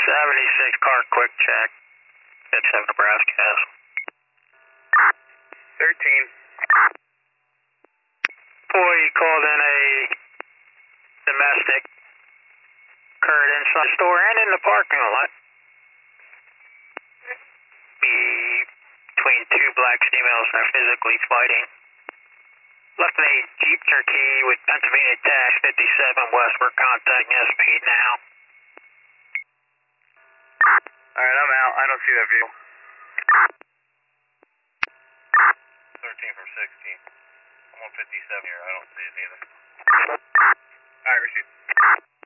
76 car quick check. At 7 Nebraska has. 13. Employee called in a domestic. Occurred inside the store and in the parking lot. Between two black females that are physically fighting. Left a Jeep Cherokee with Pennsylvania Dash 57 West. We're contacting SP now. Alright, I'm out. I don't see that vehicle. 13 from 16. I'm on 57 here. I don't see it either. Alright, received.